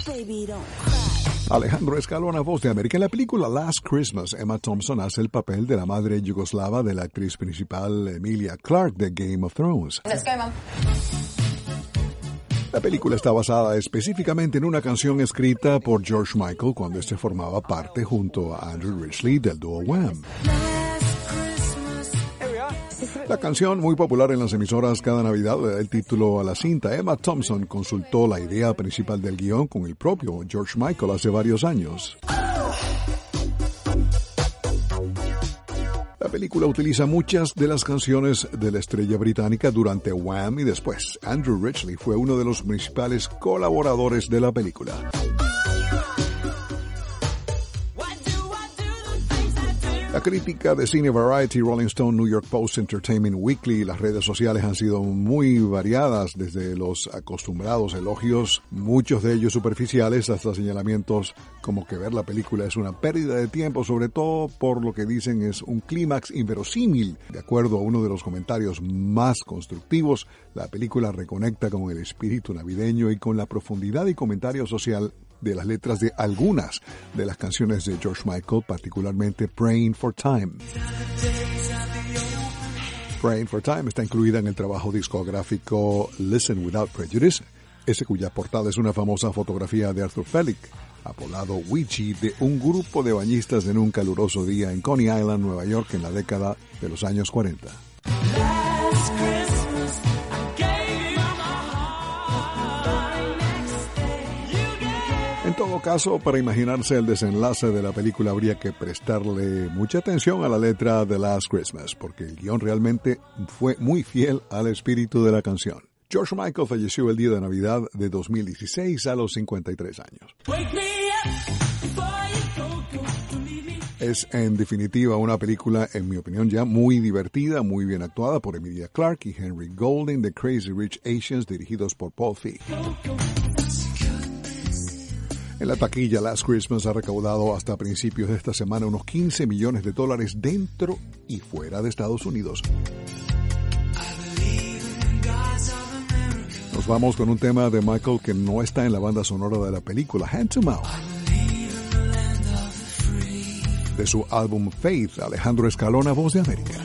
Alejandro Escalona, voz de América. En la película Last Christmas, Emma Thompson hace el papel de la madre yugoslava de la actriz principal Emilia Clarke de Game of Thrones. Let's go, Mom. La película está basada específicamente en una canción escrita por George Michael cuando este formaba parte junto a Andrew Ridgeley del dúo Wham. La canción, muy popular en las emisoras cada Navidad, le da el título a la cinta. Emma Thompson consultó la idea principal del guión con el propio George Michael hace varios años. La película utiliza muchas de las canciones de la estrella británica durante Wham y después. Andrew Ridgeley fue uno de los principales colaboradores de la película. La crítica de cine Variety, Rolling Stone, New York Post, Entertainment Weekly y las redes sociales han sido muy variadas, desde los acostumbrados elogios, muchos de ellos superficiales, hasta señalamientos como que ver la película es una pérdida de tiempo, sobre todo por lo que dicen es un clímax inverosímil. De acuerdo a uno de los comentarios más constructivos, la película reconecta con el espíritu navideño y con la profundidad y comentario social de las letras de algunas de las canciones de George Michael, particularmente Praying for Time. Praying for Time está incluida en el trabajo discográfico Listen Without Prejudice, ese cuya portada es una famosa fotografía de Arthur Fleck, apodado Ouija, de un grupo de bañistas en un caluroso día en Coney Island, Nueva York, en la década de los años 40. En todo caso, para imaginarse el desenlace de la película habría que prestarle mucha atención a la letra de Last Christmas, porque el guión realmente fue muy fiel al espíritu de la canción. George Michael falleció el día de Navidad de 2016 a los 53 años. Es en definitiva una película, en mi opinión, ya muy divertida, muy bien actuada por Emilia Clarke y Henry Golding de Crazy Rich Asians, dirigidos por Paul Feig. En la taquilla, Last Christmas ha recaudado hasta principios de esta semana unos $15 millones dentro y fuera de Estados Unidos. Nos vamos con un tema de Michael que no está en la banda sonora de la película, Hand to Mouth. De su álbum Faith, Alejandro Escalona, voz de América.